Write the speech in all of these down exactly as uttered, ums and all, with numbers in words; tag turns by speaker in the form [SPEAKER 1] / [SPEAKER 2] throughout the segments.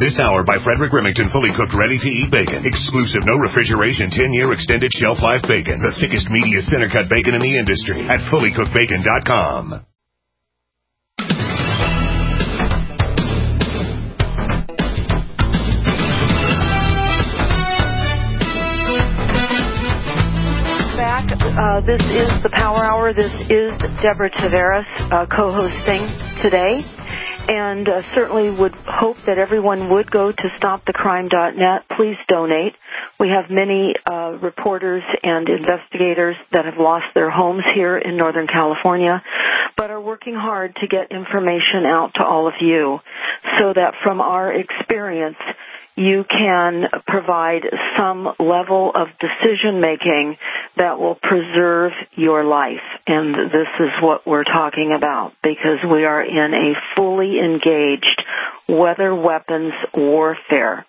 [SPEAKER 1] This hour by Frederick Remington, fully cooked, ready-to-eat bacon. Exclusive, no refrigeration, ten-year extended shelf life bacon. The thickest, meatiest, center-cut bacon in the industry at fully cooked bacon dot com.
[SPEAKER 2] Uh, this is the Power Hour. This is Deborah Tavares uh, co-hosting today, and uh, certainly would hope that everyone would go to stop the crime dot net. Please donate. We have many uh, reporters and investigators that have lost their homes here in Northern California, but are working hard to get information out to all of you so that from our experience, you can provide some level of decision-making that will preserve your life. And this is what we're talking about, because we are in a fully engaged weather weapons warfare.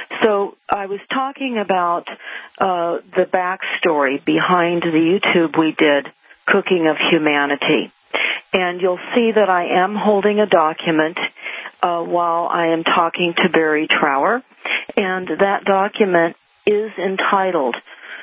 [SPEAKER 2] So I was talking about uh, the backstory behind the YouTube we did, Cooking of Humanity. And you'll see that I am holding a document uh, while I am talking to Barry Trower. And that document is entitled,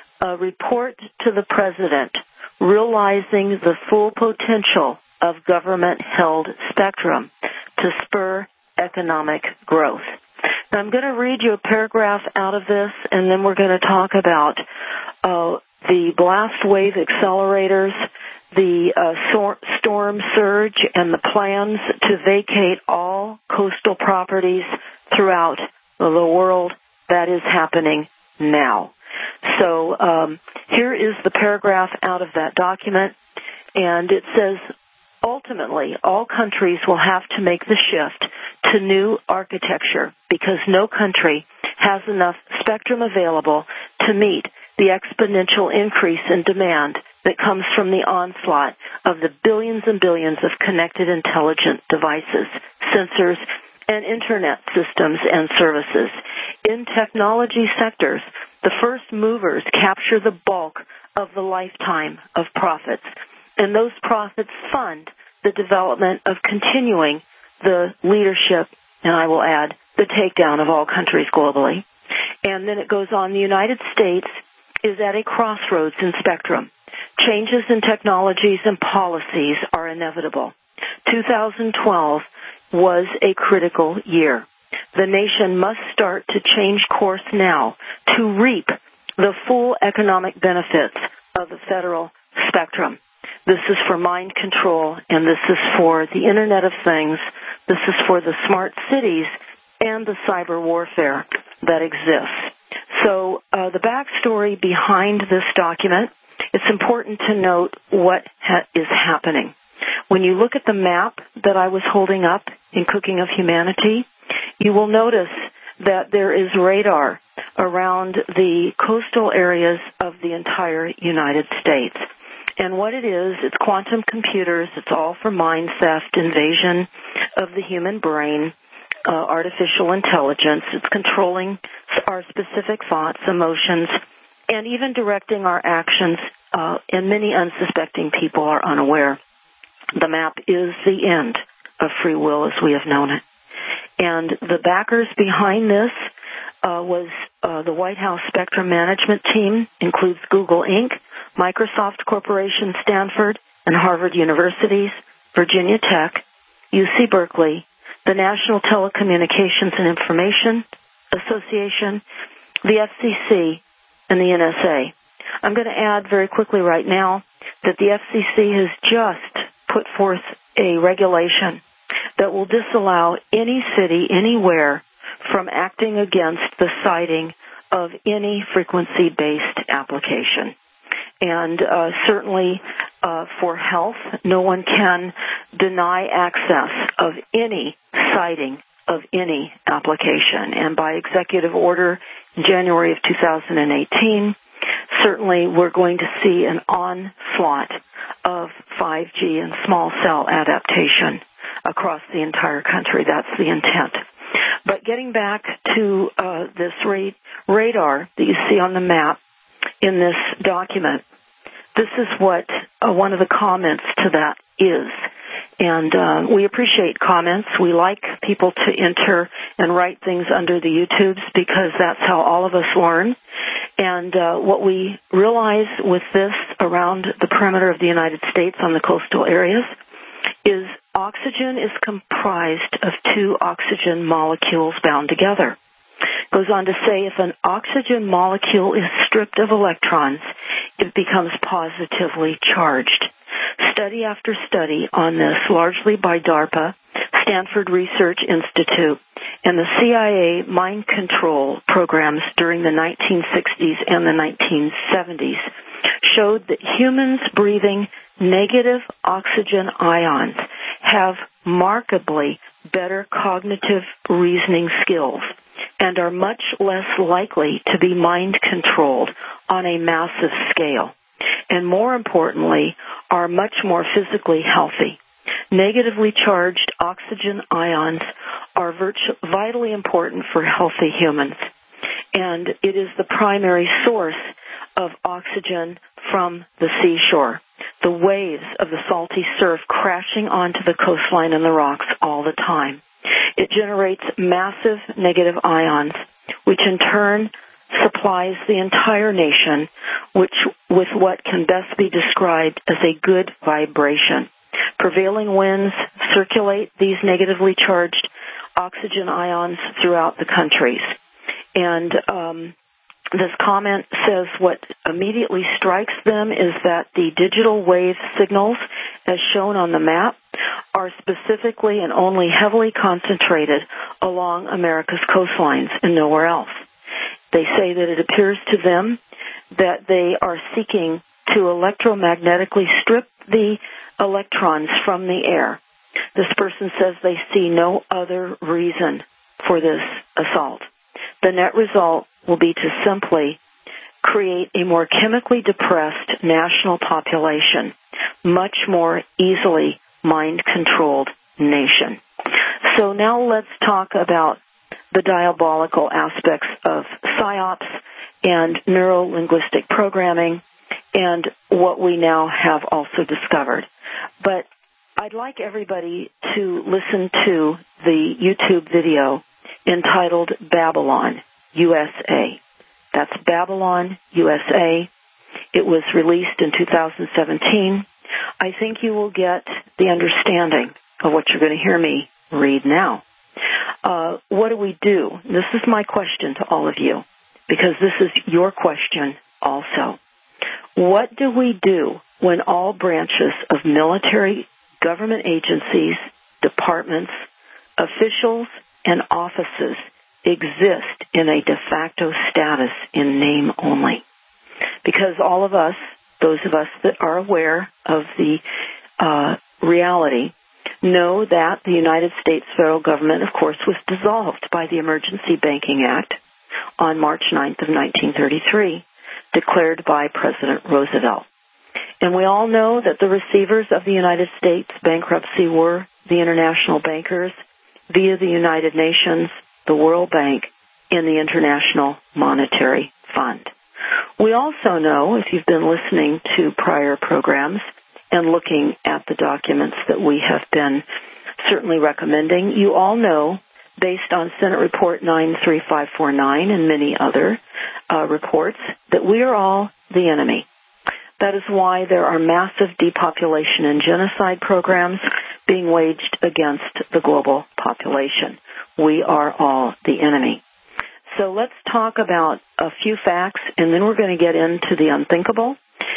[SPEAKER 2] A Report to the President, Realizing the Full Potential of Government-Held Spectrum to Spur Economic Growth. Now, I'm going to read you a paragraph out of this, and then we're going to talk about uh, the blast wave accelerators, the uh, sor- storm surge, and the plans to vacate all coastal properties throughout the world. That is happening now. So um, here is the paragraph out of that document, and it says, ultimately, all countries will have to make the shift to new architecture because no country has enough spectrum available to meet the exponential increase in demand that comes from the onslaught of the billions and billions of connected intelligent devices, sensors, and Internet systems and services. In technology sectors, the first movers capture the bulk of the lifetime of profits, and those profits fund the development of continuing the leadership, and I will add, the takedown of all countries globally. And then it goes on, the United States is at a crossroads in spectrum. Changes in technologies and policies are inevitable. two thousand twelve was a critical year. The nation must start to change course now to reap the full economic benefits of the federal spectrum. This is for mind control, and this is for the Internet of Things. This is for the smart cities and the cyber warfare that exists. So uh, the backstory behind this document, it's important to note what ha- is happening. When you look at the map that I was holding up in Cooking of Humanity, you will notice that there is radar around the coastal areas of the entire United States. And what it is, it's quantum computers. It's all for mind theft, invasion of the human brain, uh, artificial intelligence. It's controlling our specific thoughts, emotions, and even directing our actions, uh, and many unsuspecting people are unaware. The map is the end of free will as we have known it. And the backers behind this uh, was uh, the White House Spectrum Management Team, includes Google Incorporated, Microsoft Corporation, Stanford, and Harvard Universities, Virginia Tech, U C Berkeley, the National Telecommunications and Information Association, the F C C, and the N S A. I'm going to add very quickly right now that the F C C has just put forth a regulation that will disallow any city anywhere from acting against the siting of any frequency-based application. And uh, certainly uh, for health, no one can deny access of any siting of any application. And by executive order in January of two thousand eighteen, certainly we're going to see an onslaught of five G and small cell adaptation across the entire country. That's the intent. But getting back to uh, this ra- radar that you see on the map in this document, this is what uh, one of the comments to that is. And uh, we appreciate comments. We like people to enter and write things under the YouTubes because that's how all of us learn. And uh, what we realize with this around the perimeter of the United States on the coastal areas is oxygen is comprised of two oxygen molecules bound together. Goes on to say if an oxygen molecule is stripped of electrons, it becomes positively charged. Study after study on this, largely by DARPA, Stanford Research Institute, and the C I A mind control programs during the nineteen sixties and the nineteen seventies, showed that humans breathing negative oxygen ions have markedly better cognitive reasoning skills and are much less likely to be mind-controlled on a massive scale, and more importantly, are much more physically healthy. Negatively charged oxygen ions are virtu- vitally important for healthy humans, and it is the primary source of oxygen from the seashore. The waves of the salty surf crashing onto the coastline and the rocks all the time. It generates massive negative ions, which in turn supplies the entire nation which, with what can best be described as a good vibration. Prevailing winds circulate these negatively charged oxygen ions throughout the countries. And um, this comment says what immediately strikes them is that the digital wave signals, as shown on the map, are specifically and only heavily concentrated along America's coastlines and nowhere else. They say that it appears to them that they are seeking to electromagnetically strip the electrons from the air. This person says they see no other reason for this assault. The net result will be to simply create a more chemically depressed national population, much more easily mind-controlled nation. So now let's talk about the diabolical aspects of PSYOPs and neuro-linguistic programming and what we now have also discovered. But I'd like everybody to listen to the YouTube video entitled Babylon, U S A. That's Babylon, U S A. It was released in two thousand seventeen. I think you will get the understanding of what you're going to hear me read now. Uh, what do we do? This is my question to all of you, because this is your question also. What do we do when all branches of military, government agencies, departments, officials, and offices exist in a de facto status in name only? Because all of us, those of us that are aware of the uh, reality, know that the United States federal government, of course, was dissolved by the Emergency Banking Act on March ninth of nineteen thirty-three, declared by President Roosevelt. And we all know that the receivers of the United States bankruptcy were the international bankers via the United Nations, the World Bank, and the International Monetary Fund. We also know, if you've been listening to prior programs and looking at the documents that we have been certainly recommending, you all know, based on Senate Report nine three five four nine and many other uh, reports, that we are all the enemy. That is why there are massive depopulation and genocide programs being waged against the global population. We are all the enemy. So let's talk about a few facts, and then we're going to get into the unthinkable.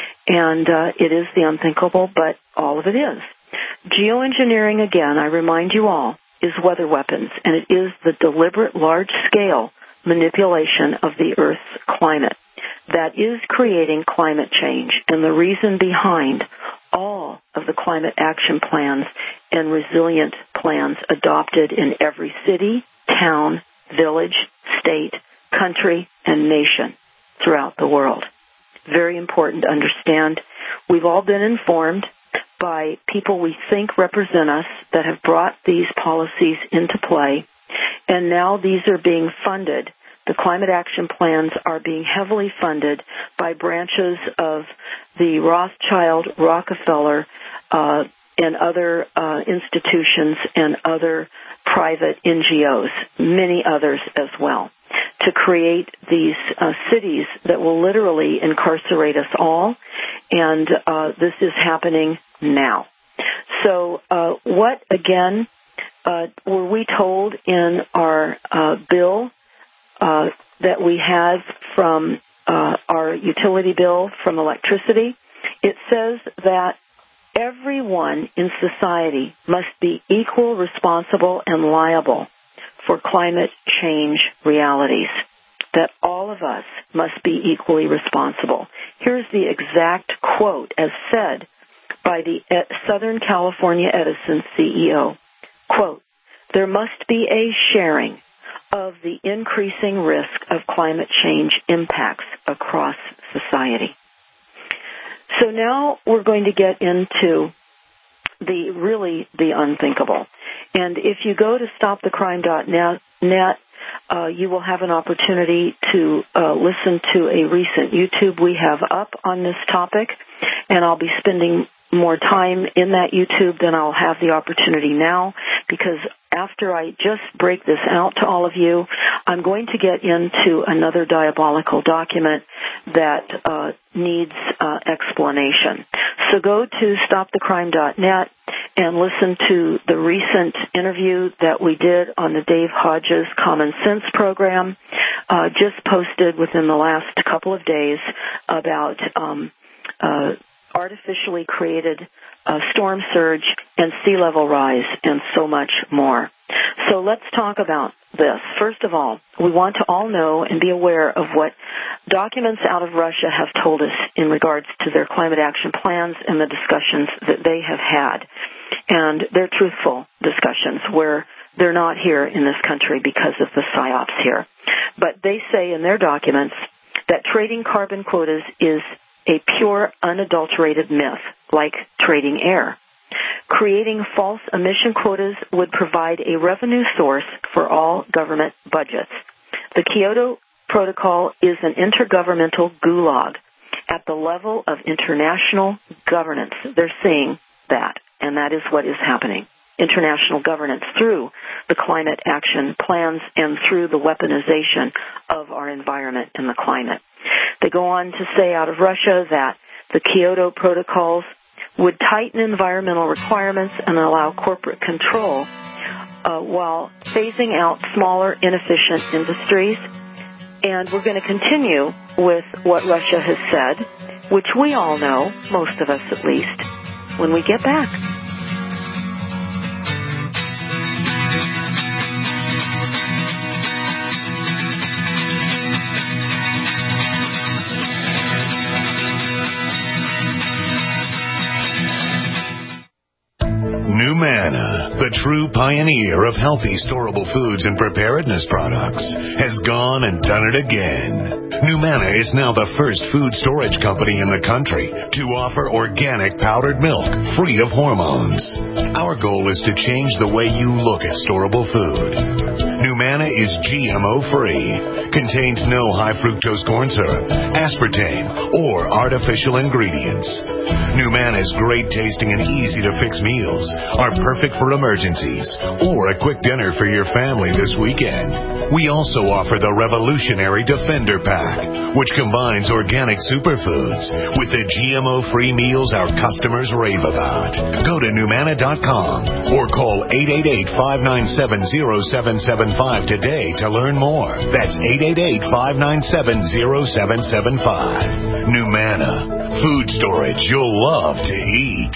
[SPEAKER 2] And uh, it is the unthinkable, but all of it is. Geoengineering, again, I remind you all, is weather weapons, and it is the deliberate large-scale manipulation of the Earth's climate that is creating climate change, and the reason behind all of the climate action plans and resilient plans adopted in every city, town, village, state, country, and nation throughout the world. Very important to understand. We've all been informed by people we think represent us that have brought these policies into play, and now these are being funded. The climate action plans are being heavily funded by branches of the Rothschild, Rockefeller, uh, and other uh, institutions and other private N G Os, many others as well, to create these uh, cities that will literally incarcerate us all, and uh, this is happening now. So uh, what, again, uh, were we told in our uh, bill uh, that we had from uh, our utility bill from electricity? It says that everyone in society must be equal, responsible, and liable for climate change realities, that all of us must be equally responsible. Here's the exact quote as said by the Southern California Edison C E O. Quote, "There must be a sharing of the increasing risk of climate change impacts across society." So now we're going to get into the really the unthinkable. And if you go to stop the crime dot net, uh, you will have an opportunity to uh, listen to a recent YouTube we have up on this topic, and I'll be spending more time in that YouTube than I'll have the opportunity now, because after I just break this out to all of you, I'm going to get into another diabolical document that uh, needs uh, explanation. So go to stop the crime dot net and listen to the recent interview that we did on the Dave Hodges Common Sense program, uh, just posted within the last couple of days about um, uh, artificially created uh, storm surge and sea level rise and so much more. So let's talk about this. First of all, we want to all know and be aware of what documents out of Russia have told us in regards to their climate action plans and the discussions that they have had. And they're truthful discussions where they're not here in this country because of the psyops here. But they say in their documents that trading carbon quotas is a pure, unadulterated myth, like trading air. Creating false emission quotas would provide a revenue source for all government budgets. The Kyoto Protocol is an intergovernmental gulag at the level of international governance. They're saying that, and that is what is happening. International governance through the climate action plans and through the weaponization of our environment and the climate. They go on to say out of Russia that the Kyoto Protocols would tighten environmental requirements and allow corporate control uh, while phasing out smaller, inefficient industries. And we're going to continue with what Russia has said, which we all know, most of us at least, when we get back.
[SPEAKER 1] NuManna, the true pioneer of healthy storable foods and preparedness products, has gone and done it again. NuManna is now the first food storage company in the country to offer organic powdered milk free of hormones. Our goal is to change the way you look at storable food. NuManna is G M O-free, contains no high fructose corn syrup, aspartame, or artificial ingredients. NuManna's great tasting and easy to fix meals are perfect for emergencies or a quick dinner for your family this weekend. We also offer the revolutionary Defender Pack, which combines organic superfoods with the G M O-free meals our customers rave about. Go to NuManna dot com or call eight eight eight, five nine seven, zero seven seven five today to learn more. That's eight eight eight, five nine seven, zero seven seven five. NuManna, food storage you'll love to eat.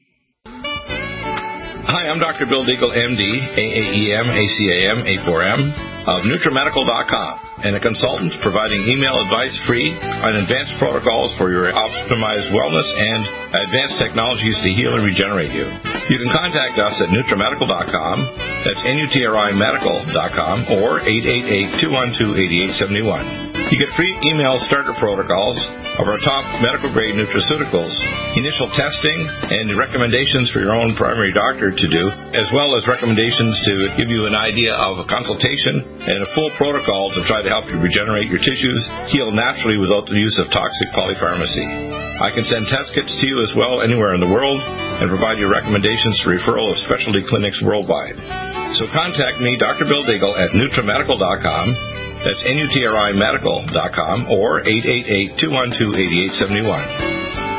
[SPEAKER 3] Hi, I'm Doctor Bill Deagle, M D, A A E M, A C A M, A four M, of NutriMedical dot com, and a consultant providing email advice free on advanced protocols for your optimized wellness and advanced technologies to heal and regenerate you. You can contact us at NutriMedical dot com, that's N U T R I Medical dot com, or eight eight eight, two one two, eight eight seven one. You get free email starter protocols of our top medical-grade nutraceuticals, initial testing, and recommendations for your own primary doctor to do, as well as recommendations to give you an idea of a consultation and a full protocol to try to help you regenerate your tissues, heal naturally without the use of toxic polypharmacy. I can send test kits to you as well anywhere in the world and provide you recommendations for referral of specialty clinics worldwide. So contact me, Doctor Bill Deagle, at NutriMedical dot com. That's N U T R I medical dot com or eight eight eight, two one two, eight eight seven one.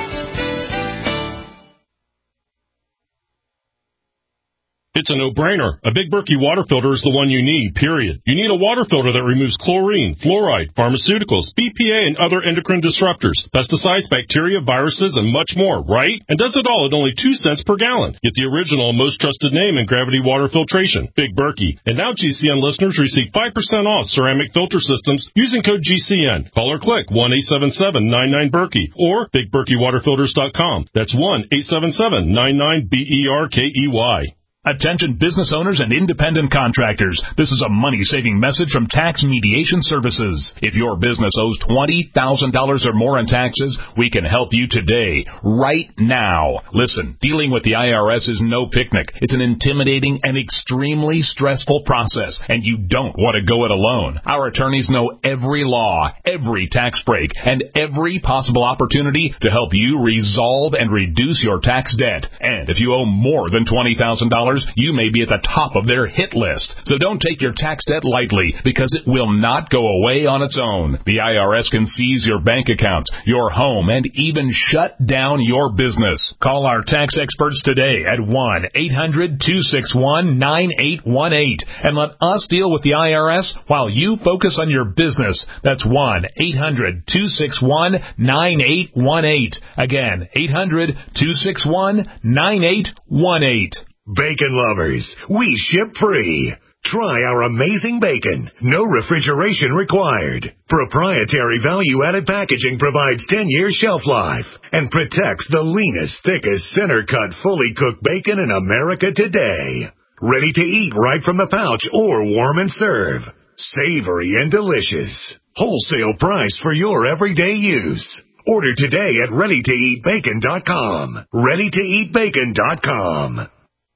[SPEAKER 4] It's a no-brainer. A Big Berkey water filter is the one you need, period. You need a water filter that removes chlorine, fluoride, pharmaceuticals, B P A, and other endocrine disruptors, pesticides, bacteria, viruses, and much more, right? And does it all at only two cents per gallon. Get the original and most trusted name in gravity water filtration, Big Berkey. And now G C N listeners receive five percent off ceramic filter systems using code G C N. Call or click one eight seven seven, nine nine, Berkey or big berkey water filters dot com. That's one eight seven seven, nine nine, B E R K E Y.
[SPEAKER 5] Attention business owners and independent contractors. This is a money-saving message from Tax Mediation Services. If your business owes twenty thousand dollars or more in taxes, we can help you today, right now. Listen, dealing with the I R S is no picnic. It's an intimidating and extremely stressful process, and you don't want to go it alone. Our attorneys know every law, every tax break, and every possible opportunity to help you resolve and reduce your tax debt. And if you owe more than twenty thousand dollars, you may be at the top of their hit list. So don't take your tax debt lightly, because it will not go away on its own. The I R S can seize your bank account, your home, and even shut down your business. Call our tax experts today at one eight hundred, two six one, nine eight one eight and let us deal with the I R S while you focus on your business. That's one eight hundred, two six one, nine eight one eight. Again, eight hundred, two six one, nine eight one eight.
[SPEAKER 1] Bacon lovers, we ship free. Try our amazing bacon. No refrigeration required. Proprietary value-added packaging provides ten years shelf life and protects the leanest, thickest, center-cut, fully cooked bacon in America today. Ready to eat right from the pouch or warm and serve. Savory and delicious. Wholesale price for your everyday use. Order today at ready to eat bacon dot com. ready to eat bacon dot com.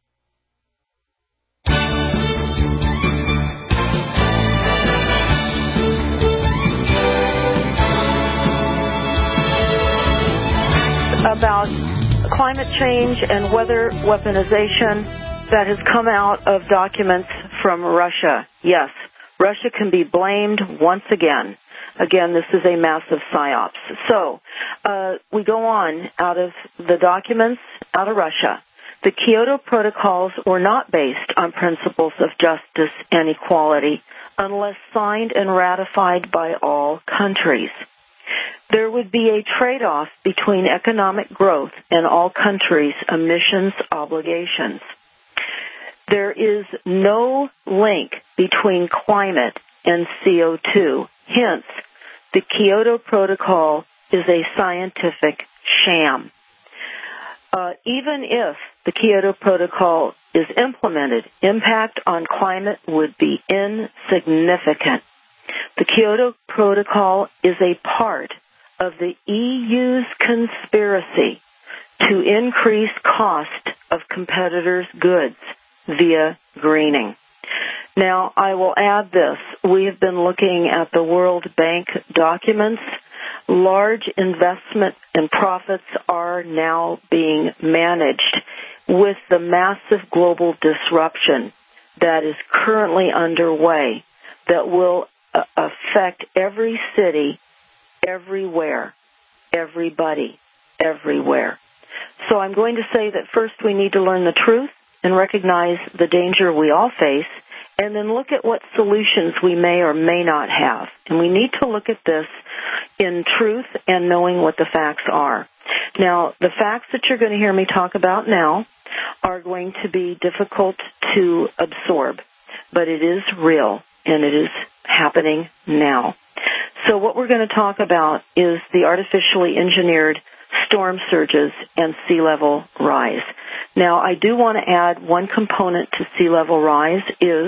[SPEAKER 2] About climate change and weather weaponization that has come out of documents from Russia. Yes, Russia can be blamed once again. Again, this is a massive psyops. So, uh, we go on out of the documents out of Russia. The Kyoto Protocols were not based on principles of justice and equality unless signed and ratified by all countries. There would be a trade-off between economic growth and all countries' emissions obligations. There is no link between climate and C O two. Hence, the Kyoto Protocol is a scientific sham. Uh, even if the Kyoto Protocol is implemented, impact on climate would be insignificant. The Kyoto Protocol is a part of the E U's conspiracy to increase cost of competitors' goods via greening. Now, I will add this. We have been looking at the World Bank documents. Large investment and profits are now being managed with the massive global disruption that is currently underway that will uh, affect every city, everywhere, everybody, everywhere. So I'm going to say that first we need to learn the truth and recognize the danger we all face, and then look at what solutions we may or may not have. And we need to look at this in truth and knowing what the facts are. Now, the facts that you're going to hear me talk about now are going to be difficult to absorb, but it is real, and it is happening now. So what we're going to talk about is the artificially engineered storm surges and sea level rise. Now, I do want to add one component to sea level rise is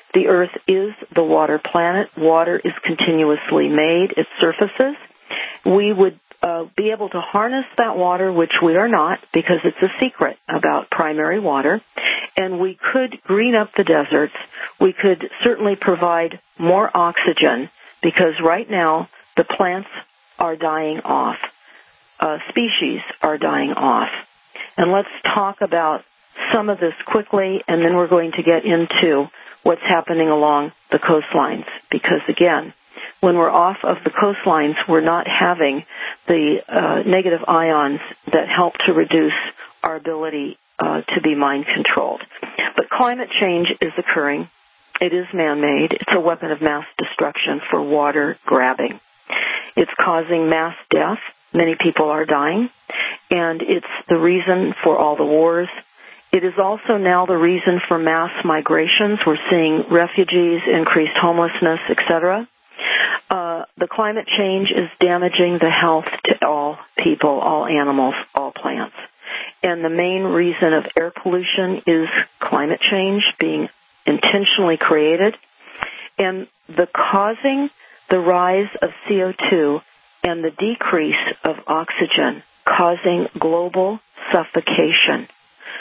[SPEAKER 2] The Earth is the water planet. Water is continuously made. It surfaces. We would uh, be able to harness that water, which we are not, because it's a secret about primary water. And we could green up the deserts. We could certainly provide more oxygen, because right now the plants are dying off. Uh, species are dying off. And let's talk about some of this quickly, and then we're going to get into what's happening along the coastlines. Because, again, when we're off of the coastlines, we're not having the uh, negative ions that help to reduce our ability uh, to be mind-controlled. But climate change is occurring. It is man-made. It's a weapon of mass destruction for water grabbing. It's causing mass death. Many people are dying, and it's the reason for all the wars. It is also now the reason for mass migrations. We're seeing refugees, increased homelessness, et cetera. Uh, the climate change is damaging the health to all people, all animals, all plants. And the main reason of air pollution is climate change being intentionally created, and the causing the rise of C O two and the decrease of oxygen, causing global suffocation.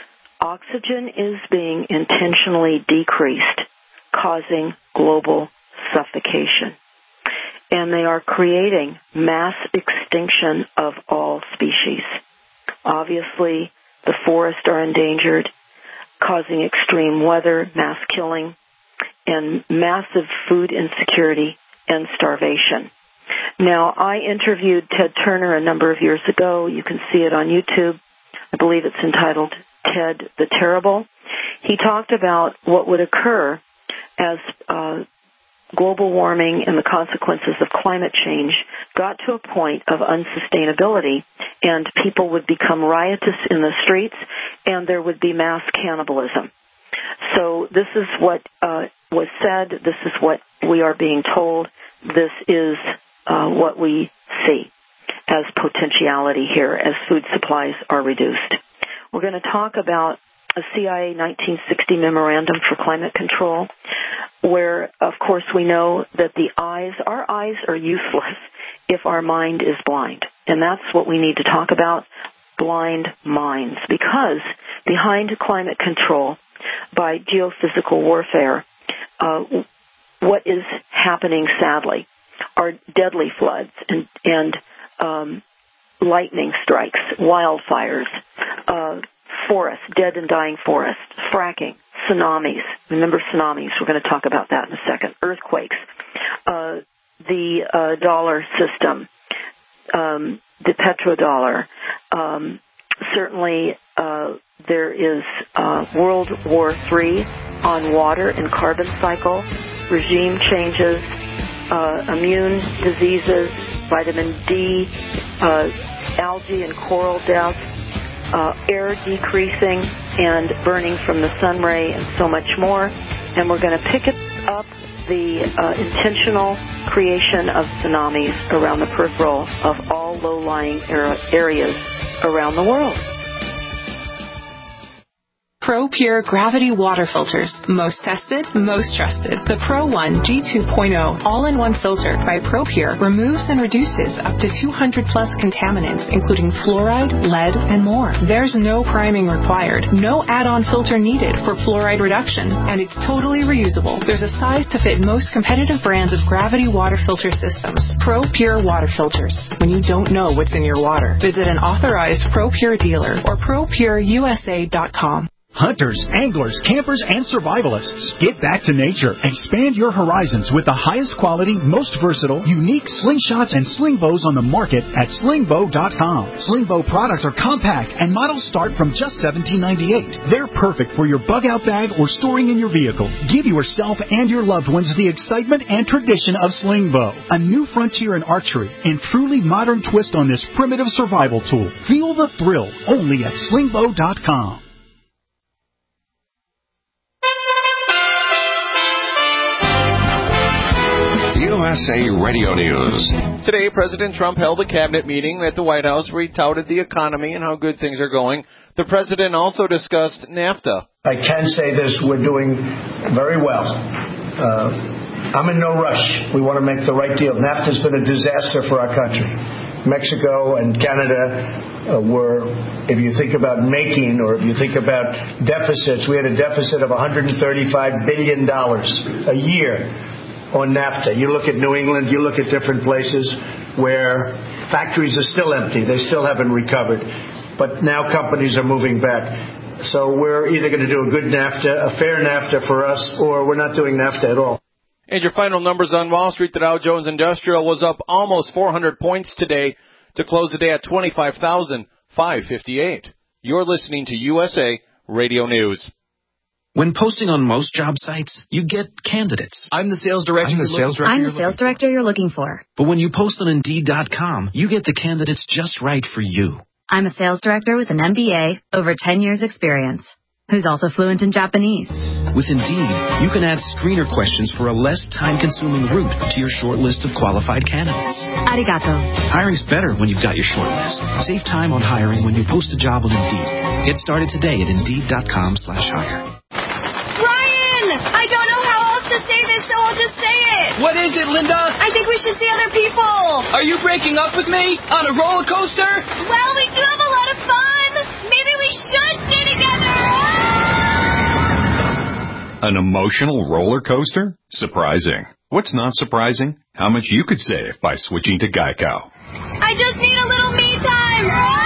[SPEAKER 2] Oxygen is being intentionally decreased, causing global suffocation. And they are creating mass extinction of all species. Obviously, the forests are endangered, causing extreme weather, mass killing, and massive food insecurity and starvation. Now, I interviewed Ted Turner a number of years ago. You can see it on YouTube. I believe it's entitled Ted the Terrible. He talked about what would occur as uh, global warming and the consequences of climate change got to a point of unsustainability, and people would become riotous in the streets, and there would be mass cannibalism. So this is what uh, was said. This is what we are being told. This is uh, what we see as potentiality here as food supplies are reduced. We're going to talk about a C I A nineteen sixty memorandum for climate control, where, of course, we know that the eyes, our eyes are useless if our mind is blind. And that's what we need to talk about, blind minds. Because behind climate control, by geophysical warfare, uh, what is happening, sadly, are deadly floods and, and um, lightning strikes, wildfires, uh, forests, dead and dying forests, fracking, tsunamis. Remember tsunamis. We're going to talk about that in a second. Earthquakes, uh, the uh, dollar system, um, the petrodollar. Um, certainly, uh, there is uh, World War Three on water and carbon cycle, regime changes, uh, immune diseases, vitamin D, uh, algae and coral deaths, uh, air decreasing and burning from the sun ray, and so much more. And we're going to pick it up the uh, intentional creation of tsunamis around the peripheral of all low-lying areas around the world.
[SPEAKER 6] ProPure Gravity Water Filters. Most tested, most trusted. The Pro one G two point oh all-in-one filter by ProPure removes and reduces up to two hundred plus contaminants, including fluoride, lead, and more. There's no priming required, no add-on filter needed for fluoride reduction, and it's totally reusable. There's a size to fit most competitive brands of gravity water filter systems. ProPure Water Filters. When you don't know what's in your water, visit an authorized ProPure dealer or pro pure U S A dot com.
[SPEAKER 7] Hunters, anglers, campers, and survivalists. Get back to nature. Expand your horizons with the highest quality, most versatile, unique slingshots and sling bows on the market at sling bow dot com. Sling bow products are compact and models start from just seventeen ninety-eight. They're perfect for your bug-out bag or storing in your vehicle. Give yourself and your loved ones the excitement and tradition of sling bow. A new frontier in archery and truly modern twist on this primitive survival tool. Feel the thrill only at sling bow dot com.
[SPEAKER 8] U S A Radio News.
[SPEAKER 9] Today, President Trump held a cabinet meeting at the White House where he touted the economy and how good things are going. The president also discussed NAFTA.
[SPEAKER 10] I can say this, we're doing very well. Uh, I'm in no rush. We want to make the right deal. NAFTA's been a disaster for our country. Mexico and Canada uh, were, if you think about making or if you think about deficits, we had a deficit of one hundred thirty-five billion dollars a year on NAFTA. You look at New England, you look at different places where factories are still empty. They still haven't recovered. But now companies are moving back. So we're either going to do a good NAFTA, a fair NAFTA for us, or we're not doing NAFTA at all.
[SPEAKER 9] And your final numbers on Wall Street, the Dow Jones Industrial was up almost four hundred points today to close the day at twenty-five thousand five hundred fifty-eight. You're listening to U S A Radio News.
[SPEAKER 11] When posting on most job sites, you get candidates.
[SPEAKER 12] I'm the sales director.
[SPEAKER 11] I'm the sales director.
[SPEAKER 12] I'm the sales director you're looking for.
[SPEAKER 11] But when you post on Indeed dot com, you get the candidates just right for you.
[SPEAKER 12] I'm a sales director with an M B A, over ten years experience, who's also fluent in Japanese.
[SPEAKER 11] With Indeed, you can add screener questions for a less time-consuming route to your short list of qualified candidates.
[SPEAKER 12] Arigato.
[SPEAKER 11] Hiring's better when you've got your short list. Save time on hiring when you post a job on Indeed. Get started today at Indeed dot com slash hire.
[SPEAKER 13] Ryan! I don't know how else to say this, so I'll just say it.
[SPEAKER 14] What is it, Linda?
[SPEAKER 13] I think we should see other people.
[SPEAKER 14] Are you breaking up with me? On a roller coaster?
[SPEAKER 13] Well, we do have a lot of fun. Maybe we should stay together.
[SPEAKER 15] An emotional roller coaster? Surprising. What's not surprising? How much you could save by switching to Geico.
[SPEAKER 13] I just need a little me time.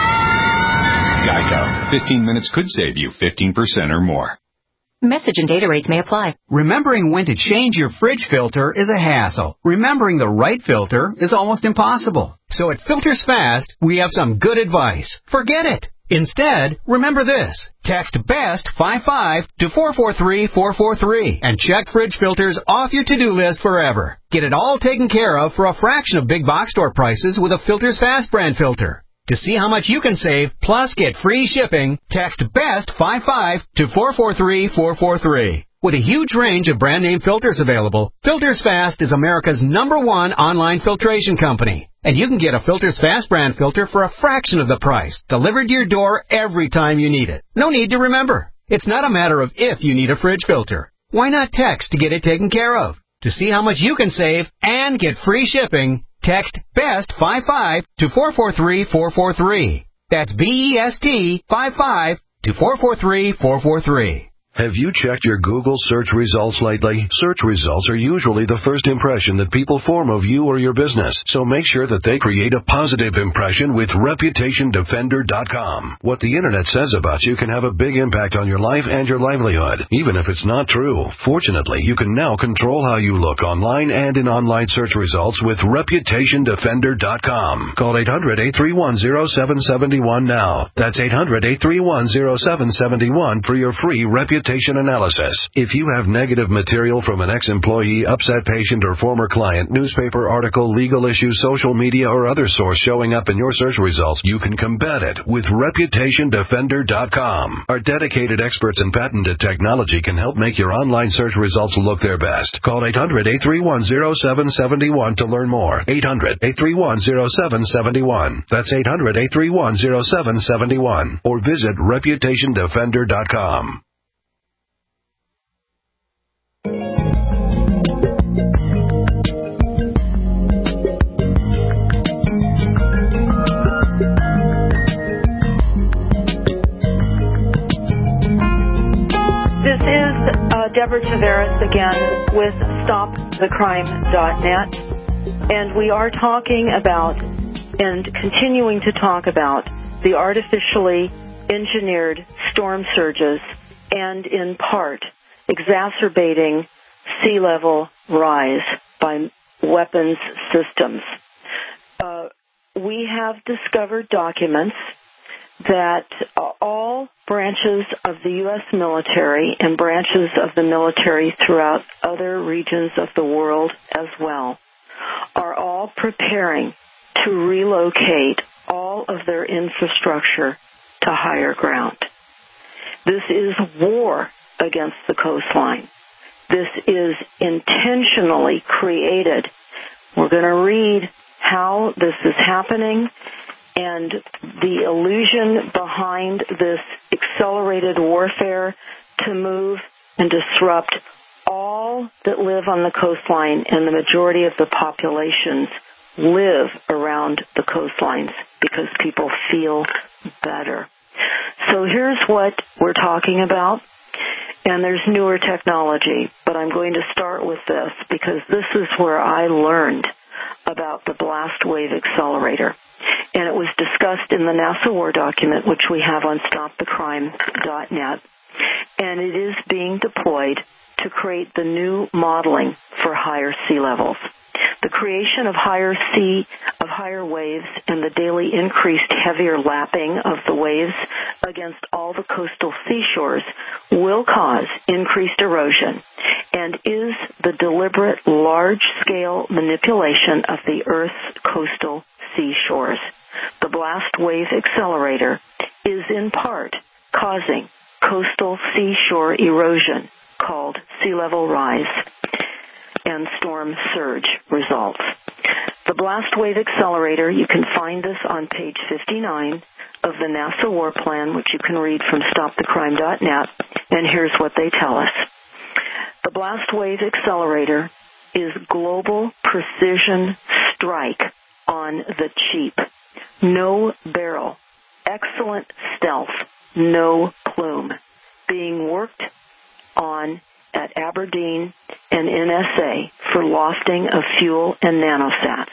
[SPEAKER 15] Geico. fifteen minutes could save you fifteen percent or more.
[SPEAKER 16] Message and data rates may apply.
[SPEAKER 17] Remembering when to change your fridge filter is a hassle. Remembering the right filter is almost impossible. So at Filters Fast, we have some good advice. Forget it. Instead, remember this. Text BEST fifty-five to four four three four four three and check fridge filters off your to-do list forever. Get it all taken care of for a fraction of big box store prices with a Filters Fast brand filter. To see how much you can save, plus get free shipping, text BEST fifty-five to four four three four four three. With a huge range of brand name filters available, Filters Fast is America's number one online filtration company. And you can get a Filters Fast brand filter for a fraction of the price, delivered to your door every time you need it. No need to remember. It's not a matter of if you need a fridge filter. Why not text to get it taken care of? To see how much you can save and get free shipping, text BEST fifty-five to four four three four four three. That's B E S T fifty-five to four four three four four three.
[SPEAKER 18] Have you checked your Google search results lately? Search results are usually the first impression that people form of you or your business, so make sure that they create a positive impression with Reputation Defender dot com. What the Internet says about you can have a big impact on your life and your livelihood, even if it's not true. Fortunately, you can now control how you look online and in online search results with Reputation Defender dot com. Call eight hundred eight three one zero seven seven one now. That's eight hundred eight three one zero seven seven one for your free Reputation analysis. If you have negative material from an ex-employee, upset patient, or former client, newspaper article, legal issue, social media, or other source showing up in your search results, you can combat it with Reputation Defender dot com. Our dedicated experts in patented technology can help make your online search results look their best. Call eight hundred eight three one zero seven seven one to learn more. eight hundred eight three one zero seven seven one. That's eight hundred eight three one zero seven seven one. Or visit Reputation Defender dot com.
[SPEAKER 2] Deborah Tavares again with stop the crime dot net, and we are talking about and continuing to talk about the artificially engineered storm surges and, in part, exacerbating sea level rise by weapons systems. Uh, we have discovered documents that all branches of the U S military and branches of the military throughout other regions of the world as well are all preparing to relocate all of their infrastructure to higher ground. This is war against the coastline. This is intentionally created. We're going to read how this is happening and the illusion behind this accelerated warfare to move and disrupt all that live on the coastline and the majority of the populations live around the coastlines because people feel better. So here's what we're talking about. And there's newer technology, but I'm going to start with this because this is where I learned about the blast wave accelerator. And it was discussed in the NASA War document, which we have on stop the crime dot net. And it is being deployed to create the new modeling for higher sea levels. The creation of higher sea, of higher waves, and the daily increased heavier lapping of the waves against all the coastal seashores will cause increased erosion and is the deliberate large-scale manipulation of the Earth's coastal seashores. The blast wave accelerator is in part causing coastal seashore erosion called sea level rise and storm surge results. The blast wave accelerator, you can find this on page fifty-nine of the NASA War Plan, which you can read from stop the crime dot net, and here's what they tell us. The blast wave accelerator is global precision strike on the cheap. No barrel, excellent stealth, no plume, being worked on at Aberdeen and N S A for lofting of fuel and nanosats.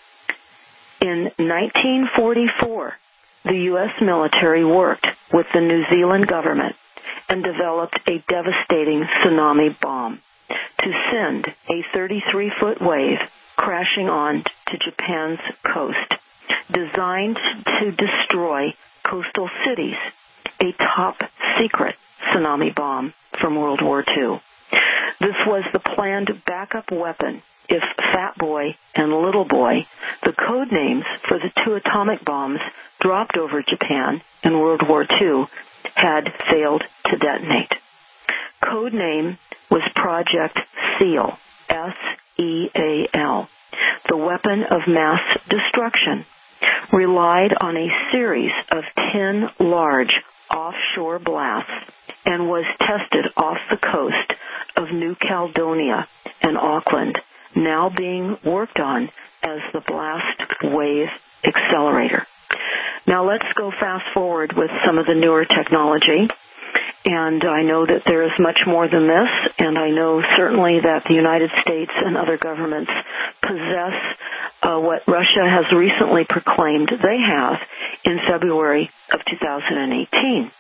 [SPEAKER 2] In nineteen forty-four, the U S military worked with the New Zealand government and developed a devastating tsunami bomb to send a thirty-three foot wave crashing on to Japan's coast, designed to destroy coastal cities, a top secret tsunami bomb from World War Two. This was the planned backup weapon if Fat Boy and Little Boy, the code names for the two atomic bombs dropped over Japan in World War Two, had failed to detonate. Code name was Project SEAL, S E A L. The weapon of mass destruction relied on a series of ten large offshore blasts and was tested off the coast of New Caledonia and Auckland, now being worked on as the blast wave accelerator. Now let's go fast forward with some of the newer technology. And I know that there is much more than this, and I know certainly that the United States and other governments possess uh, what Russia has recently proclaimed they have in February of two thousand eighteen.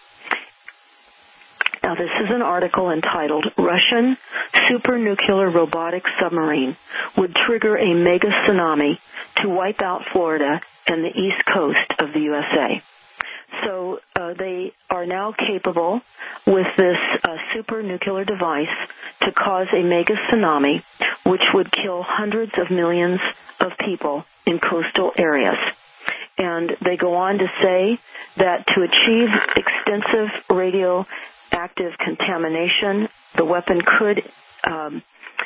[SPEAKER 2] Now, this is an article entitled, Russian Supernuclear Robotic Submarine Would Trigger a Mega Tsunami to Wipe Out Florida and the East Coast of the U S A. So uh, they are now capable with this uh, supernuclear device to cause a mega tsunami, which would kill hundreds of millions of people in coastal areas. And they go on to say that to achieve extensive radioactive contamination, the weapon could um,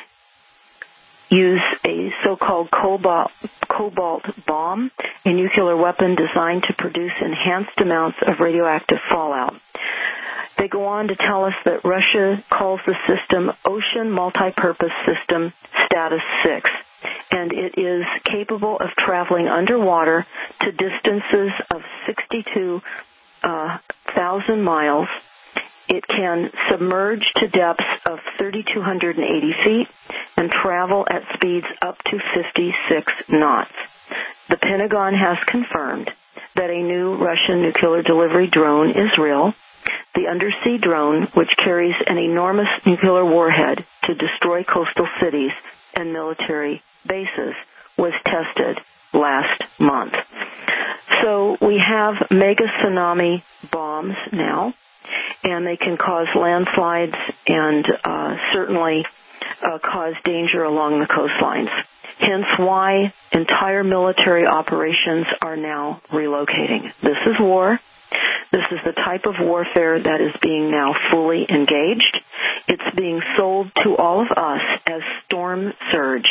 [SPEAKER 2] use a so-called cobalt, cobalt bomb, a nuclear weapon designed to produce enhanced amounts of radioactive fallout. They go on to tell us that Russia calls the system Ocean Multipurpose System Status six, and it is capable of traveling underwater to distances of sixty-two thousand miles. It can submerge to depths of three thousand two hundred eighty feet and travel at speeds up to fifty-six knots. The Pentagon has confirmed that a new Russian nuclear delivery drone is real. The undersea drone, which carries an enormous nuclear warhead to destroy coastal cities and military bases, was tested last month. So we have mega tsunami bombs now, and they can cause landslides and uh, certainly uh, cause danger along the coastlines. Hence why entire military operations are now relocating. This is war. This is the type of warfare that is being now fully engaged. It's being sold to all of us as storm surge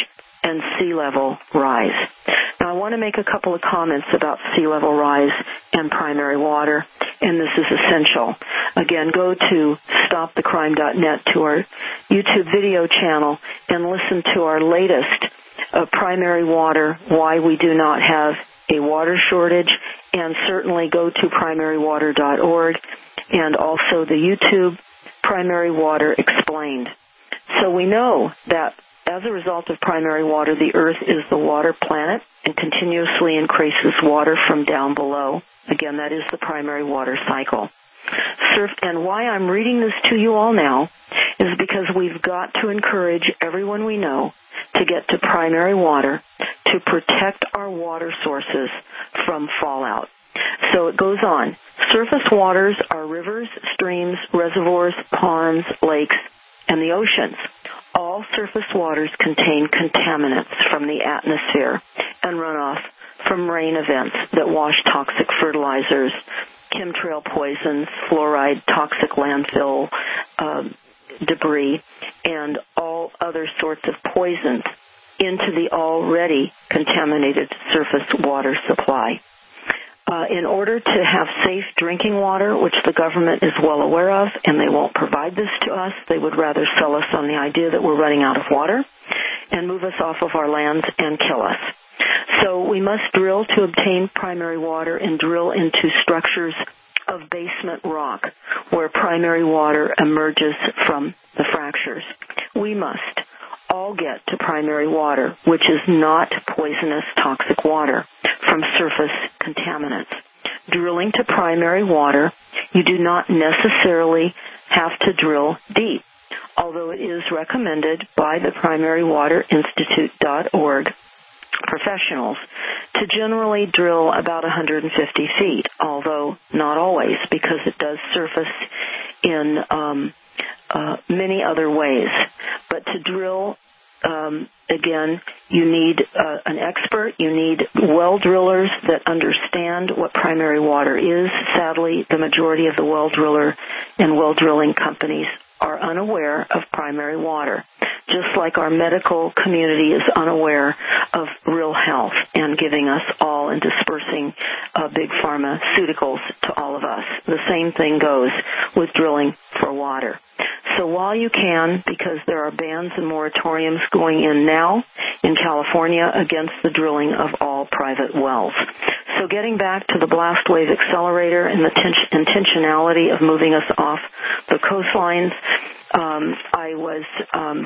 [SPEAKER 2] and sea level rise. Now, I want to make a couple of comments about sea level rise and primary water, and this is essential. Again, go to stop the crime dot net to our YouTube video channel and listen to our latest uh, primary water, why we do not have a water shortage, and certainly go to primary water dot org and also the YouTube Primary Water Explained. So we know that as a result of primary water, the Earth is the water planet and continuously increases water from down below. Again, that is the primary water cycle. Surf, and why I'm reading this to you all now is because we've got to encourage everyone we know to get to primary water to protect our water sources from fallout. So it goes on. Surface waters are rivers, streams, reservoirs, ponds, lakes, and the oceans. All surface waters contain contaminants from the atmosphere and runoff from rain events that wash toxic fertilizers, chemtrail poisons, fluoride, toxic landfill uh, debris, and all other sorts of poisons into the already contaminated surface water supply. Uh, in order to have safe drinking water, which the government is well aware of, and they won't provide this to us, they would rather sell us on the idea that we're running out of water and move us off of our lands and kill us. So we must drill to obtain primary water and drill into structures of basement rock where primary water emerges from the fractures. We must all get to primary water, which is not poisonous toxic water, from surface contaminants. Drilling to primary water, you do not necessarily have to drill deep, although it is recommended by the primary water institute dot org professionals to generally drill about one hundred fifty feet, although not always, because it does surface in um, uh, many other ways. But to drill, um, again, you need uh, an expert. You need well drillers that understand what primary water is. Sadly, the majority of the well driller and well drilling companies are unaware of primary water, just like our medical community is unaware of real health and giving us all and dispersing uh, big pharmaceuticals to all of us. The same thing goes with drilling for water. So while you can, because there are bans and moratoriums going in now in California against the drilling of all private wells. So getting back to the blast wave accelerator and the ten- intentionality of moving us off the coastlines, um, I was um,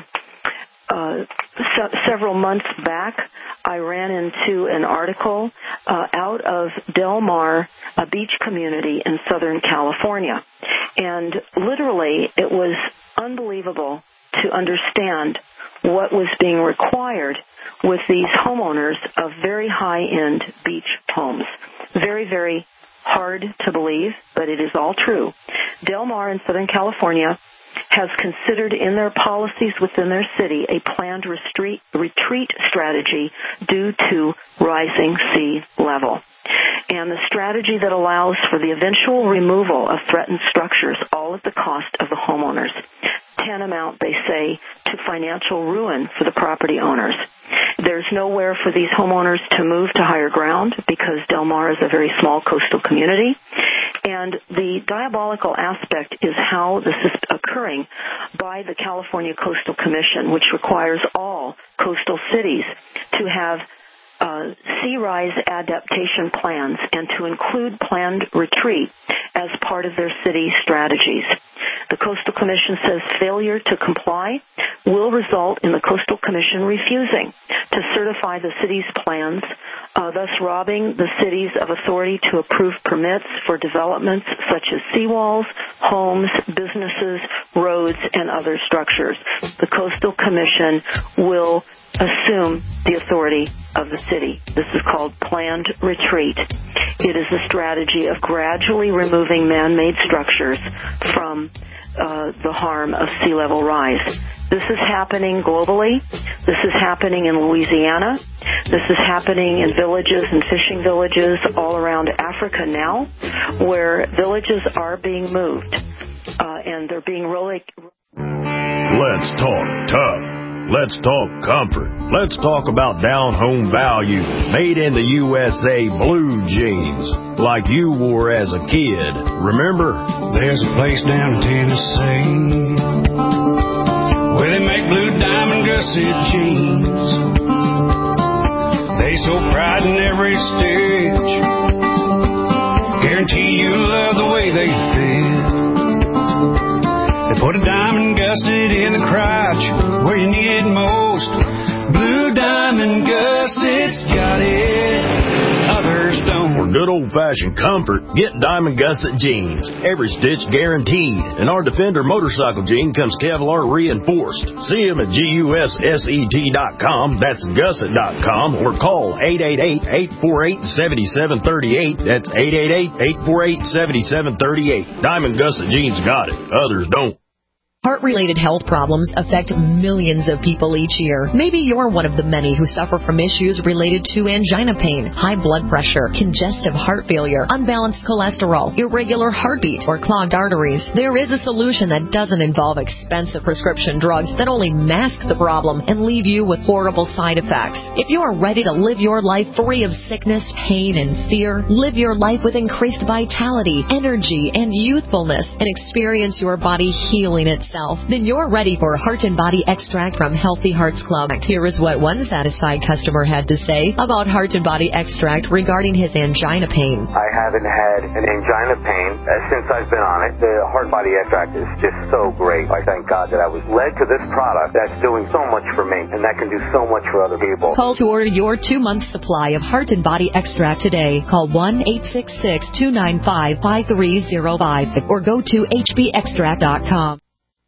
[SPEAKER 2] uh, se- several months back, I ran into an article uh, out of Del Mar, a beach community in Southern California. And literally, it was unbelievable to understand what was being required with these homeowners of very high-end beach homes. Very, very hard to believe, but it is all true. Del Mar in Southern California has considered in their policies within their city a planned retreat, retreat strategy due to rising sea level. And the strategy that allows for the eventual removal of threatened structures, all at the cost of the homeowners, tantamount, they say, to financial ruin for the property owners. There's nowhere for these homeowners to move to higher ground because Del Mar is a very small coastal community. And the diabolical aspect is how this is occurring by the California Coastal Commission, which requires all coastal cities to have Uh, sea rise adaptation plans and to include planned retreat as part of their city strategies. The Coastal Commission says failure to comply will result in the Coastal Commission refusing to certify the city's plans, uh, thus robbing the cities of authority to approve permits for developments such as seawalls, homes, businesses, roads, and other structures. The Coastal Commission will assume the authority of the city. This is called planned retreat. It is a strategy of gradually removing man-made structures from uh, the harm of sea level rise. This is happening globally. This is happening in Louisiana. This is happening in villages and fishing villages all around Africa now, where villages are being moved, uh, and they're being really...
[SPEAKER 1] Let's talk tough.
[SPEAKER 19] Let's talk comfort. Let's talk about down-home value, made in the U S A blue jeans, like you wore as a kid. Remember?
[SPEAKER 20] There's a place down in Tennessee where they make blue diamond gusset jeans. They so pride in every stitch, guarantee you love the way they fit. They put a diamond gusset in the crotch where you need it most. Blue diamond gussets got it, others don't.
[SPEAKER 19] For good old-fashioned comfort, get Diamond Gusset jeans. Every stitch guaranteed. And our Defender motorcycle jean comes Kevlar reinforced. See them at gusset dot com. That's gusset dot com. Or call eight eight eight, eight four eight, seven seven three eight. That's eight eight eight, eight four eight, seven seven three eight. Diamond Gusset jeans got it. Others don't.
[SPEAKER 16] Heart-related health problems affect millions of people each year. Maybe you're one of the many who suffer from issues related to angina pain, high blood pressure, congestive heart failure, unbalanced cholesterol, irregular heartbeat, or clogged arteries. There is a solution that doesn't involve expensive prescription drugs that only mask the problem and leave you with horrible side effects. If you are ready to live your life free of sickness, pain, and fear, live your life with increased vitality, energy, and youthfulness, and experience your body healing itself, then you're ready for Heart and Body Extract from Healthy Hearts Club. Here is what one satisfied customer had to say about Heart and Body Extract regarding his angina pain.
[SPEAKER 21] I haven't had an angina pain uh, since I've been on it. The Heart Body Extract is just so great. I thank God that I was led to this product that's doing so much for me, and that can do so much for other people.
[SPEAKER 16] Call to order your two-month supply of Heart and Body Extract today. Call one eight six six, two nine five, five three zero five or go to h b extract dot com.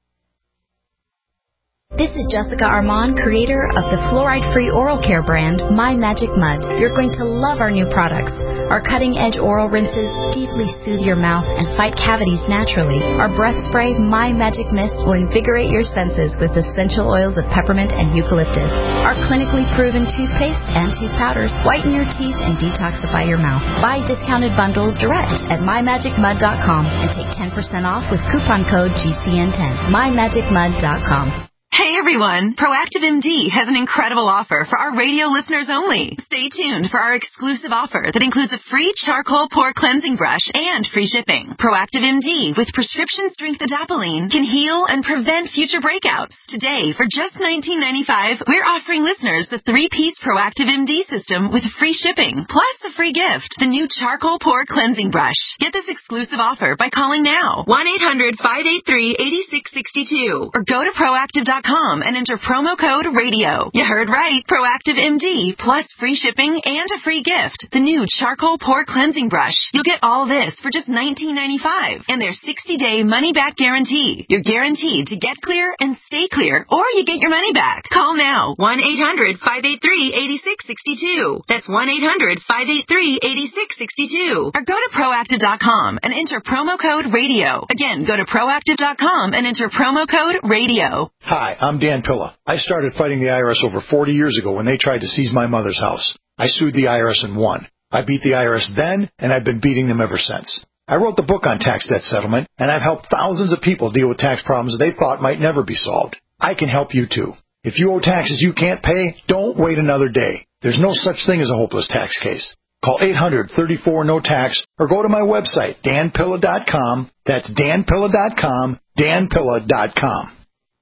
[SPEAKER 22] This is Jessica Armand, creator of the fluoride-free oral care brand, My Magic Mud. You're going to love our new products. Our cutting-edge oral rinses deeply soothe your mouth and fight cavities naturally. Our breath spray, My Magic Mist, will invigorate your senses with essential oils of peppermint and eucalyptus. Our clinically proven toothpaste and tooth powders whiten your teeth and detoxify your mouth. Buy discounted bundles direct at my magic mud dot com and take ten percent off with coupon code G C N ten. my magic mud dot com.
[SPEAKER 23] Hey everyone, Proactive M D has an incredible offer for our radio listeners only. Stay tuned for our exclusive offer that includes a free charcoal pore cleansing brush and free shipping. Proactive M D with prescription strength adapalene can heal and prevent future breakouts. Today, for just nineteen ninety-five dollars, we're offering listeners the three-piece Proactive M D system with free shipping, plus a free gift, the new charcoal pore cleansing brush. Get this exclusive offer by calling now, one eight hundred, five eight three, eight six six two, or go to proactive dot com and enter promo code radio. You heard right. Proactive M D plus free shipping and a free gift. The new charcoal pore cleansing brush. You'll get all this for just nineteen ninety-five dollars and their sixty-day money-back guarantee. You're guaranteed to get clear and stay clear, or you get your money back. Call now. one eight hundred, five eight three, eight six six two. That's one eight hundred, five eight three, eight six six two. Or go to proactive dot com and enter promo code radio. Again, go to proactive dot com and enter promo code radio.
[SPEAKER 24] Hi, I'm Dan Pilla. I started fighting the I R S over forty years ago when they tried to seize my mother's house. I sued the I R S and won. I beat the I R S then, and I've been beating them ever since. I wrote the book on tax debt settlement, and I've helped thousands of people deal with tax problems they thought might never be solved. I can help you too. If you owe taxes you can't pay, don't wait another day. There's no such thing as a hopeless tax case. Call eight hundred, thirty-four, no tax or go to my website, dan pilla dot com. That's dan pilla dot com, dan pilla dot com.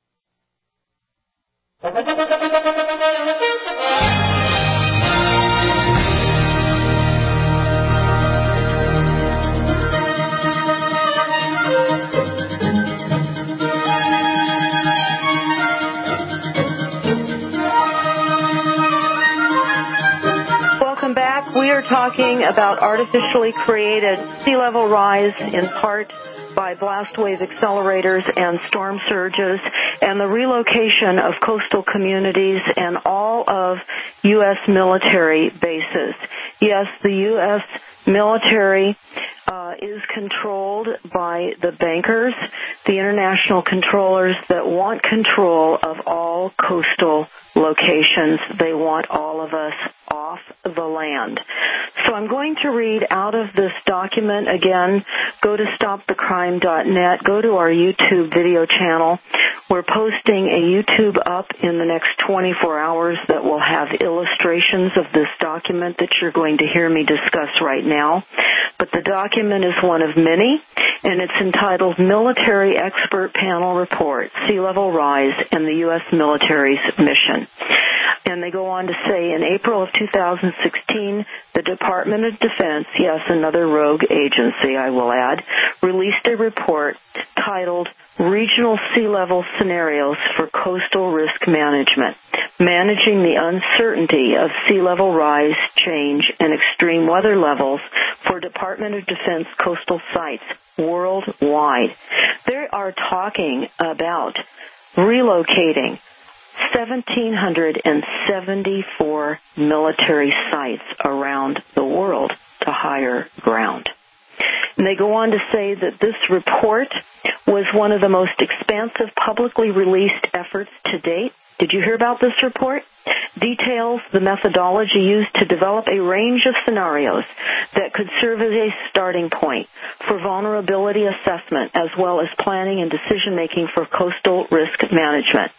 [SPEAKER 2] Welcome back. We are talking about artificially created sea level rise in part by blast wave accelerators and storm surges, and the relocation of coastal communities and all of U S military bases. Yes, the U S military uh, is controlled by the bankers, the international controllers that want control of all coastal locations. They want all of us off the land. So I'm going to read out of this document again. Go to stop the crime dot net. Go to our YouTube video channel. We're posting a YouTube up in the next twenty-four hours that will have illustrations of this document that you're going to hear me discuss right now. But the document is one of many, and it's entitled Military Expert Panel Report, Sea Level Rise and the U S Military's Mission. And they go on to say, in April of two thousand sixteen, the Department of Defense, yes, another rogue agency, I will add, released a report titled Regional Sea Level Scenarios for Coastal Risk Management, Managing the Uncertainty of Sea Level Rise, Change, and Extreme Weather Levels for Department of Defense Coastal Sites worldwide. They are talking about relocating one thousand seven hundred seventy-four military sites around the world to higher ground. And they go on to say that this report was one of the most expansive publicly released efforts to date. Did you hear about this report? Details the methodology used to develop a range of scenarios that could serve as a starting point for vulnerability assessment as well as planning and decision-making for coastal risk management.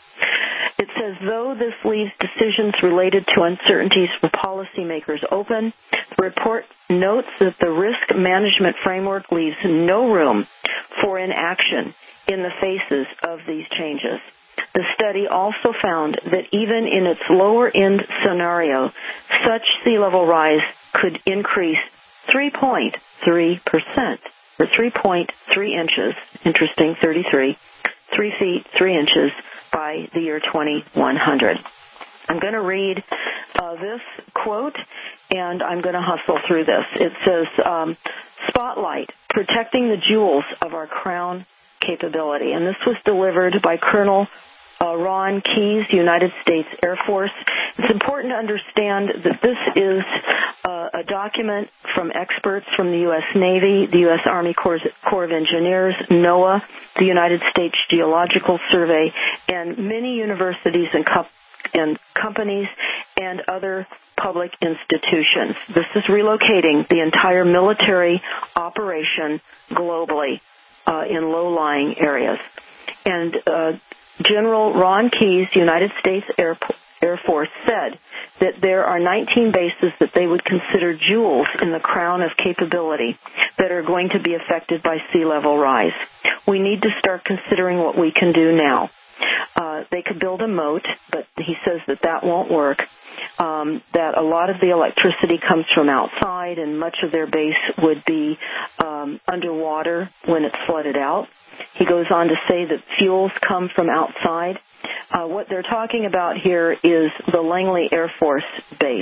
[SPEAKER 2] It says, though this leaves decisions related to uncertainties for policymakers open, the report notes that the risk management framework leaves no room for inaction in the faces of these changes. The study also found that even in its lower-end scenario, such sea level rise could increase three point three percent, or three point three inches, interesting, thirty-three, three feet, three inches, by the year twenty-one hundred. I'm going to read uh, this quote, and I'm going to hustle through this. It says, um, Spotlight, Protecting the Jewels of Our Crown Capability. And this was delivered by Colonel uh, Ron Keyes, United States Air Force. It's important to understand that this is uh, a document from experts from the U S Navy, the U S Army Corps, Corps of Engineers, NOAA, the United States Geological Survey, and many universities and, co- and companies and other public institutions. This is relocating the entire military operation globally uh, in low-lying areas. And uh, General Ron Keyes, United States Air, Air Force, said that there are nineteen bases that they would consider jewels in the crown of capability that are going to be affected by sea level rise. We need to start considering what we can do now. Uh, they could build a moat, but he says that that won't work, um, that a lot of the electricity comes from outside and much of their base would be um, underwater when it's flooded out. He goes on to say that fuels come from outside. Uh, what they're talking about here is the Langley Air Force Base.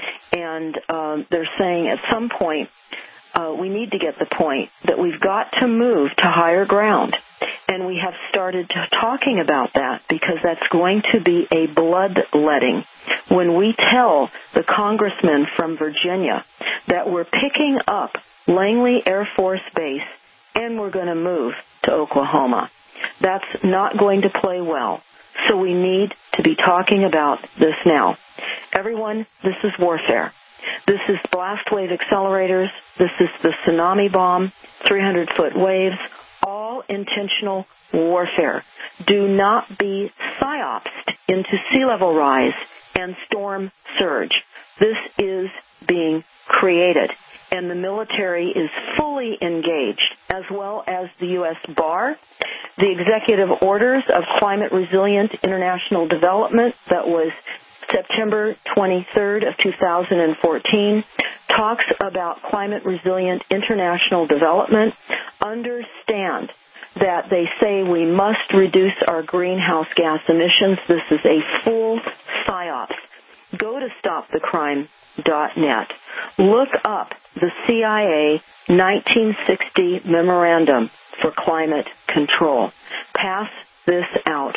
[SPEAKER 2] And um, they're saying at some point uh, we need to get the point that we've got to move to higher ground. And we have started talking about that because that's going to be a bloodletting when we tell the congressman from Virginia that we're picking up Langley Air Force Base and we're going to move to Oklahoma. That's not going to play well. So we need to be talking about this now. Everyone, this is warfare. This is blast wave accelerators. This is the tsunami bomb, three hundred foot waves, all intentional warfare. Do not be psyopsed into sea level rise and storm surge. This is being created, and the military is fully engaged, as well as the U S B A R. The executive orders of Climate Resilient International Development that was September twenty-third of two thousand fourteen talks about climate resilient international development. Understand that they say we must reduce our greenhouse gas emissions. This is a full psyops. Go to stop the crime dot net. Look up the C I A nineteen sixty Memorandum for Climate Control. Pass this out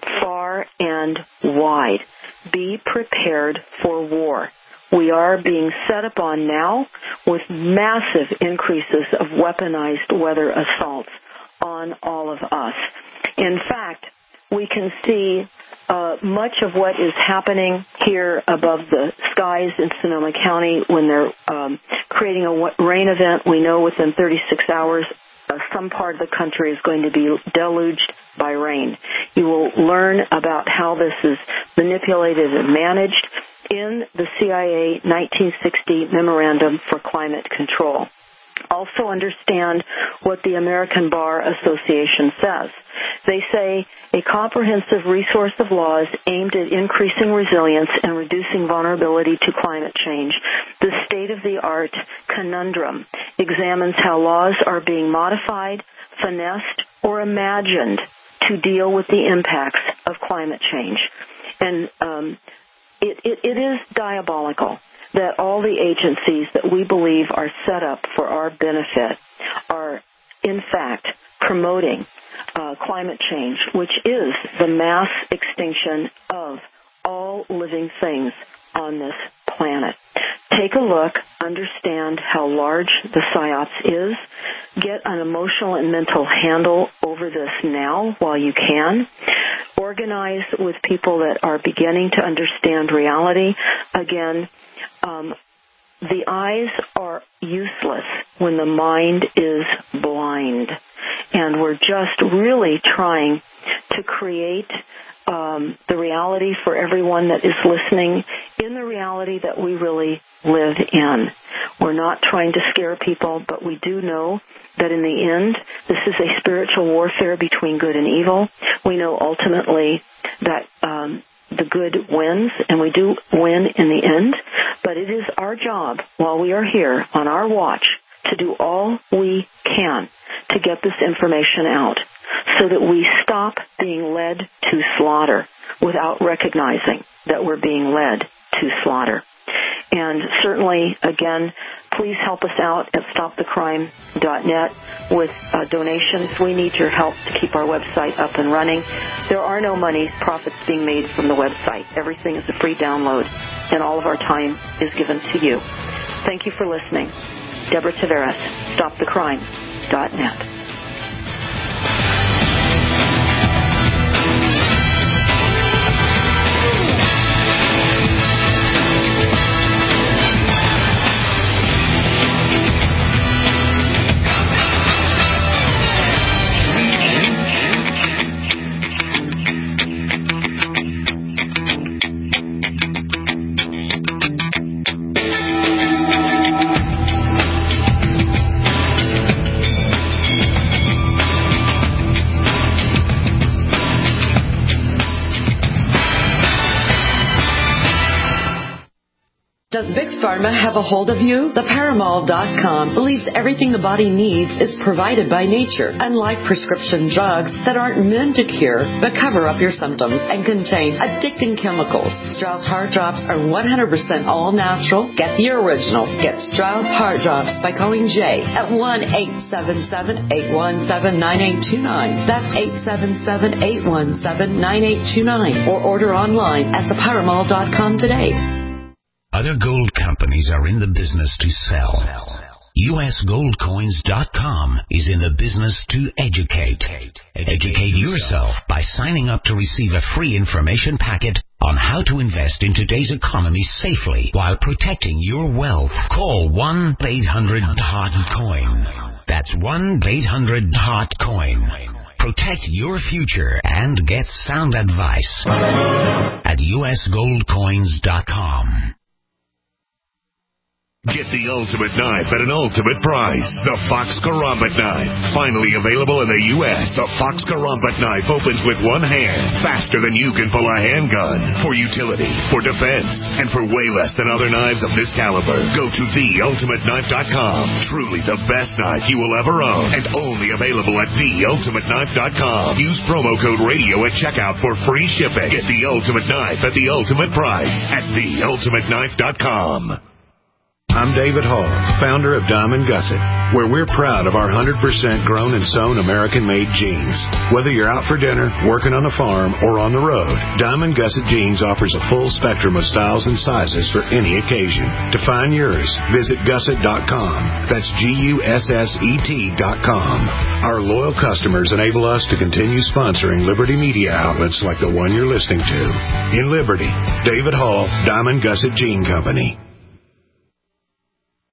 [SPEAKER 2] far and wide. Be prepared for war. We are being set upon now with massive increases of weaponized weather assaults on all of us. In fact, we can see uh, much of what is happening here above the skies in Sonoma County when they're um, creating a rain event. We know within thirty-six hours uh, some part of the country is going to be deluged by rain. You will learn about how this is manipulated and managed in the C I A nineteen sixty Memorandum for Climate Control. Also understand what the American Bar Association says. They say a comprehensive resource of laws aimed at increasing resilience and reducing vulnerability to climate change. The state-of-the-art conundrum examines how laws are being modified, finessed, or imagined to deal with the impacts of climate change. And um, it, it, it is diabolical that all the agencies that we believe are set up for our benefit are, in fact, promoting uh, climate change, which is the mass extinction of all living things on this planet. Take a look, understand how large the PSYOPs is, get an emotional and mental handle over this now while you can. Organize with people that are beginning to understand reality. Again, um, the eyes are useless when the mind is blind. And we're just really trying to create um, the reality for everyone that is listening in the reality that we really live in. We're not trying to scare people, but we do know that in the end, this is a spiritual warfare between good and evil. We know ultimately that um, the good wins, and we do win in the end, but it is our job while we are here on our watch to do all we can to get this information out so that we stop being led to slaughter without recognizing that we're being led to slaughter. And certainly, again, please help us out at stop the crime dot net with uh, donations. We need your help to keep our website up and running. There are no money, profits being made from the website. Everything is a free download, and all of our time is given to you. Thank you for listening. Deborah Taveras, stop the crime dot net.
[SPEAKER 3] Does Big Pharma have a hold of you? The Paramall dot com believes everything the body needs is provided by nature, unlike prescription drugs that aren't meant to cure but cover up your symptoms and contain addicting chemicals. Strauss Heart Drops are one hundred percent all natural. Get the original. Get Strauss Heart Drops by calling Jay at one eight seven seven, eight one seven, nine eight two nine. That's eight seven seven, eight one seven, nine eight two nine. Or order online at the Paramall dot com today.
[SPEAKER 1] Other gold companies are in the business to sell. U S gold coins dot com is in the business to educate. Educate yourself by signing up to receive a free information packet on how to invest in today's economy safely while protecting your wealth. Call one eight hundred hot coin. That's one eight hundred hot coin. Protect your future and get sound advice at U S gold coins dot com.
[SPEAKER 4] Get the ultimate knife at an ultimate price. The Fox Karambit knife. Finally available in the U S The Fox Karambit knife opens with one hand, faster than you can pull a handgun. For utility, for defense, and for way less than other knives of this caliber. Go to the ultimate knife dot com. Truly the best knife you will ever own. And only available at the ultimate knife dot com. Use promo code radio at checkout for free shipping. Get the ultimate knife at the ultimate price at the ultimate knife dot com.
[SPEAKER 1] I'm David Hall, founder of Diamond Gusset, where we're proud of our one hundred percent grown and sewn American-made jeans. Whether you're out for dinner, working on a farm, or on the road, Diamond Gusset Jeans offers a full spectrum of styles and sizes for any occasion. To find yours, visit gusset dot com. That's G U S S E T dot com. Our loyal customers enable us to continue sponsoring Liberty media outlets like the one you're listening to. In Liberty, David Hall, Diamond Gusset Jean Company.